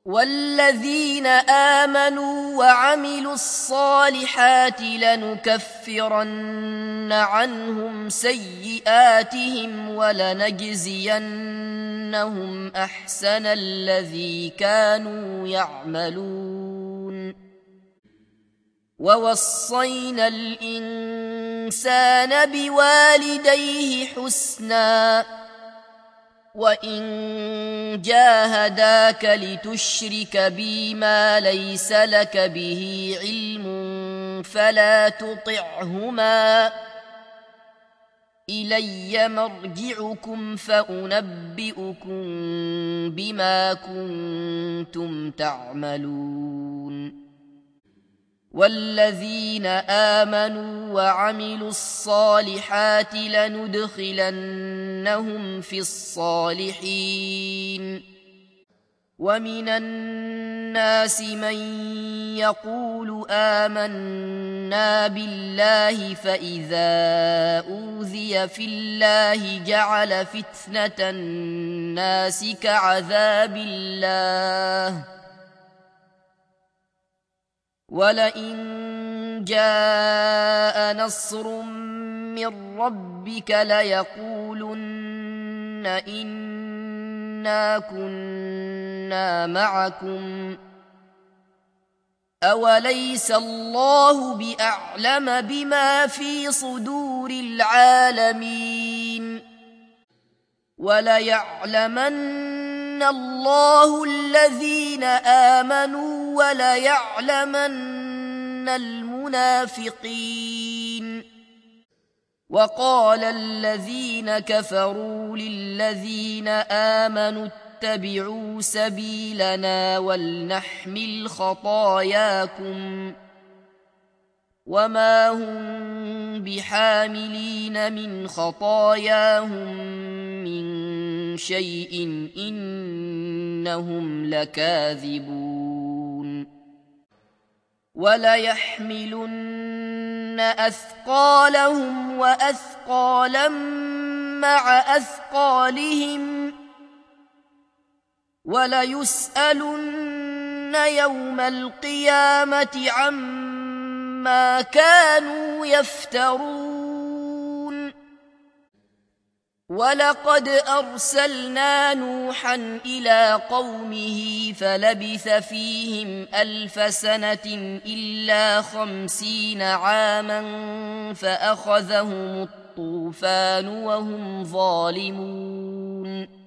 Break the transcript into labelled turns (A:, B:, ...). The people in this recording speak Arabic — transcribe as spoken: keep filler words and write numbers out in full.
A: والذين آمنوا وعملوا الصالحات لنكفرن عنهم سيئاتهم ولنجزينهم أحسن الذي كانوا يعملون ووصينا الإنسان بوالديه حسنا وإن جاهداك لتشرك بي ما ليس لك به علم فلا تطعهما إلي مرجعكم فأنبئكم بما كنتم تعملون والذين آمنوا وعملوا الصالحات لندخلنهم في الصالحين ومن الناس من يقول آمنا بالله فإذا أوذي في الله جعل فتنة الناس كعذاب الله ولئن جاء نصر من ربك ليقولن إنا كنا معكم أوليس الله بأعلم بما في صدور العالمين وليعلمن الله الذين آمنوا وليعلمن المنافقين وقال الذين كفروا للذين آمنوا اتبعوا سبيلنا ولنحمل خطاياكم وما هم بحاملين من خطاياهم من شيء إنهم لكاذبون وليحملن أثقالهم وأثقالا مع أثقالهم وليسألن يوم القيامة عما كانوا يفترون ولقد أرسلنا نوحا إلى قومه فلبث فيهم ألف سنة إلا خمسين عاما فأخذهم الطوفان وهم ظالمون